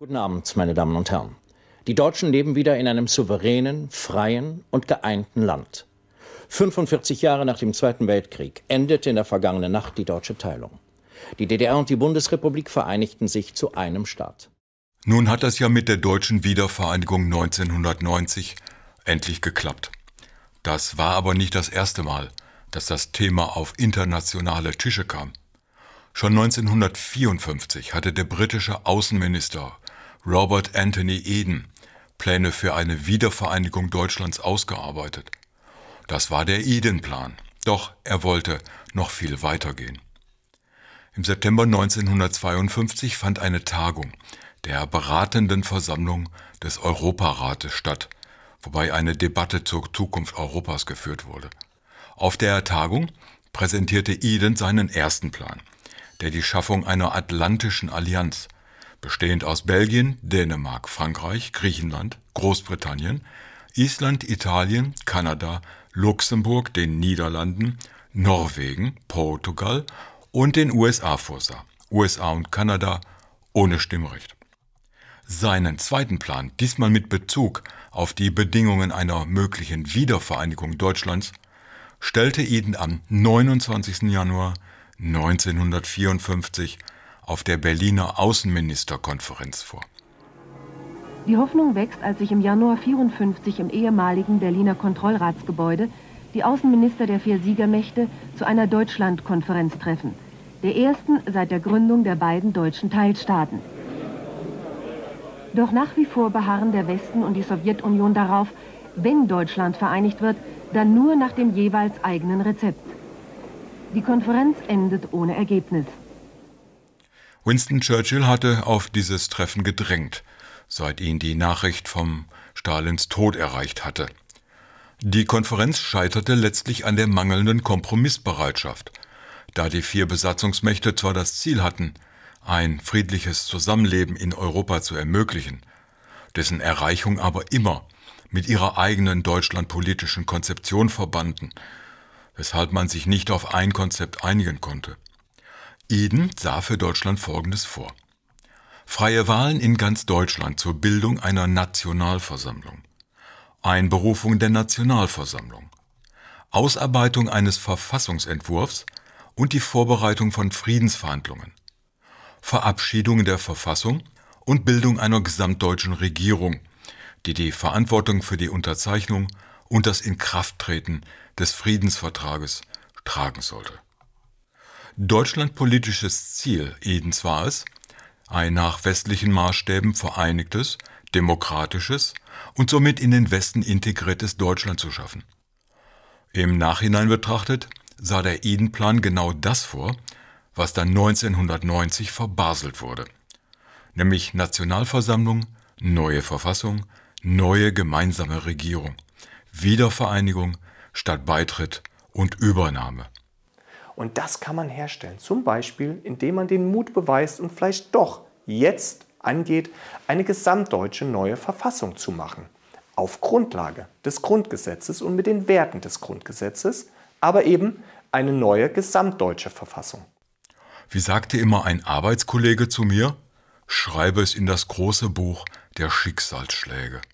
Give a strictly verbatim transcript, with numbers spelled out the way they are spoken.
Guten Abend, meine Damen und Herren. Die Deutschen leben wieder in einem souveränen, freien und geeinten Land. fünfundvierzig Jahre nach dem Zweiten Weltkrieg endete in der vergangenen Nacht die deutsche Teilung. Die D D R und die Bundesrepublik vereinigten sich zu einem Staat. Nun hat es ja mit der deutschen Wiedervereinigung neunzehnhundertneunzig endlich geklappt. Das war aber nicht das erste Mal, dass das Thema auf internationale Tische kam. Schon neunzehnhundertvierundfünfzig hatte der britische Außenminister Robert Anthony Eden Pläne für eine Wiedervereinigung Deutschlands ausgearbeitet. Das war der Eden-Plan, doch er wollte noch viel weiter gehen. Im September neunzehnhundertzweiundfünfzig fand eine Tagung der beratenden Versammlung des Europarates statt, wobei eine Debatte zur Zukunft Europas geführt wurde. Auf der Tagung präsentierte Eden seinen ersten Plan, der die Schaffung einer atlantischen Allianz, bestehend aus Belgien, Dänemark, Frankreich, Griechenland, Großbritannien, Island, Italien, Kanada, Luxemburg, den Niederlanden, Norwegen, Portugal und den U S A vorsah. U S A und Kanada ohne Stimmrecht. Seinen zweiten Plan, diesmal mit Bezug auf die Bedingungen einer möglichen Wiedervereinigung Deutschlands, stellte Eden am neunundzwanzigsten Januar neunzehnhundertvierundfünfzig auf der Berliner Außenministerkonferenz vor. Die Hoffnung wächst, als sich im Januar vierundfünfzig im ehemaligen Berliner Kontrollratsgebäude die Außenminister der vier Siegermächte zu einer Deutschlandkonferenz treffen, der ersten seit der Gründung der beiden deutschen Teilstaaten. Doch nach wie vor beharren der Westen und die Sowjetunion darauf, wenn Deutschland vereinigt wird, dann nur nach dem jeweils eigenen Rezept. Die Konferenz endet ohne Ergebnis. Winston Churchill hatte auf dieses Treffen gedrängt, seit ihn die Nachricht vom Stalins Tod erreicht hatte. Die Konferenz scheiterte letztlich an der mangelnden Kompromissbereitschaft, da die vier Besatzungsmächte zwar das Ziel hatten, ein friedliches Zusammenleben in Europa zu ermöglichen, dessen Erreichung aber immer mit ihrer eigenen deutschlandpolitischen Konzeption verbanden, weshalb man sich nicht auf ein Konzept einigen konnte. Eden sah für Deutschland Folgendes vor: freie Wahlen in ganz Deutschland zur Bildung einer Nationalversammlung, Einberufung der Nationalversammlung, Ausarbeitung eines Verfassungsentwurfs und die Vorbereitung von Friedensverhandlungen, Verabschiedung der Verfassung und Bildung einer gesamtdeutschen Regierung, die die Verantwortung für die Unterzeichnung und das Inkrafttreten des Friedensvertrages tragen sollte. Deutschlandpolitisches Ziel Edens war es, ein nach westlichen Maßstäben vereinigtes, demokratisches und somit in den Westen integriertes Deutschland zu schaffen. Im Nachhinein betrachtet sah der Eden-Plan genau das vor, was dann neunzehnhundertneunzig verbaselt wurde, nämlich Nationalversammlung, neue Verfassung, neue gemeinsame Regierung, Wiedervereinigung statt Beitritt und Übernahme. Und das kann man herstellen, zum Beispiel, indem man den Mut beweist und vielleicht doch jetzt angeht, eine gesamtdeutsche neue Verfassung zu machen. Auf Grundlage des Grundgesetzes und mit den Werten des Grundgesetzes, aber eben eine neue gesamtdeutsche Verfassung. Wie sagte immer ein Arbeitskollege zu mir, schreibe es in das große Buch der Schicksalsschläge.